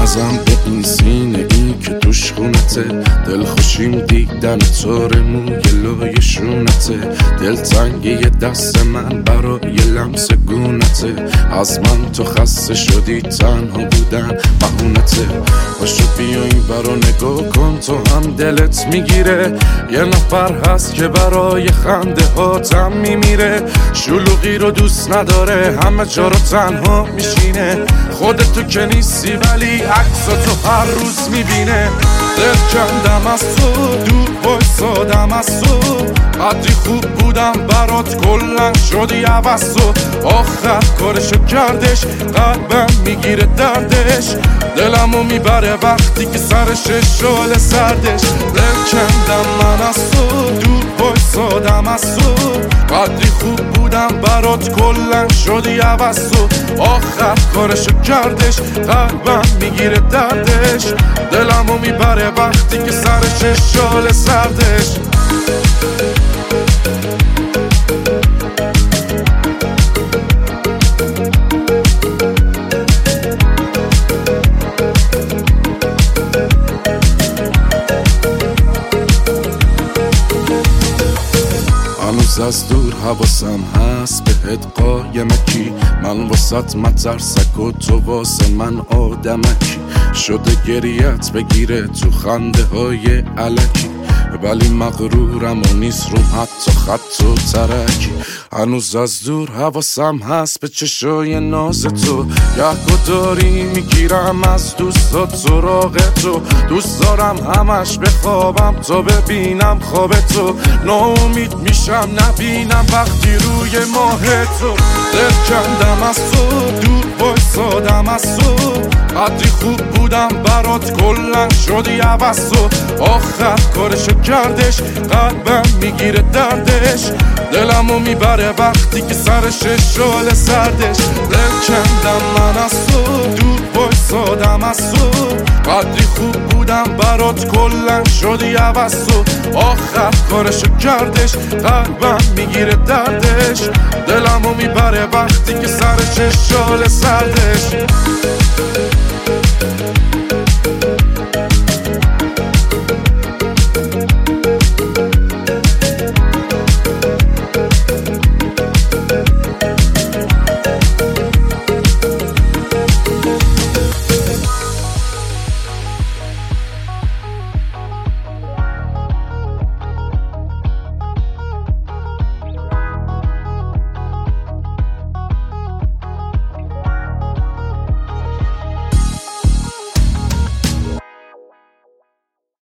نزن به این سینه این که توش خونته، دل خوشیم دیدن طور موی لای شونته، دل تنگی دست من برای لمس گونته، از من تو خسته شدی تنها بودن بهونته. باشو بیا این برا نگاه کن تو هم دلت میگیره، یه نفر هست که برای خنده هاتم میمیره، شلوغی رو دوست نداره همه جا رو تنها میشینه، خودتو که نیستی ولی عکساتو هر روز میبینه. دل کندم از تو دور بایستادم از تو، قدری خوب بودم برات کلن شدی عوض تو، آخر کارشو کردش قلبم میگیره دردش، دلمو میبره وقتی که سرش شعله سردش. دل کندم من از تو دور بایستادم از تو، قدری خوب بودم برات کلن شدی عوض تو، آخر کارشو کردش قلبم میگیره دردش، دلمو میبره وقتی که سرش شعله سردش. هنوز از دور حواسم هست بهت قایمکی، من واسط مترسک و تو واسه من آدمکی، شده گریت بگیره تو خنده های علکی، ولی مغرورم و نیست روم حتی خط و ترکی. هنوز از دور حواسم هست به چشای ناز تو، یه داری میگیرم از دوستات سراغ تو، دوست دارم همش بخوابم تا ببینم خواب تو، ناامید میشم نبینم وقتی روی ماه تو. دل کندم از تو دور بایستادم از تو، قدری خوب بودم برات کلن شدی عوض تو، آخر کارشو کردش قلبم میگیره دردش، دلمو میبره وقتی که سرش شعله سردش. دل کندم من از تو دور بایستادم از تو، قدری خوب بودم برات کلن شدی عوض تو، آخر کارشو کردش قلبم میگیره دردش، دلمو میبره وقتی که سرش شعله سردش.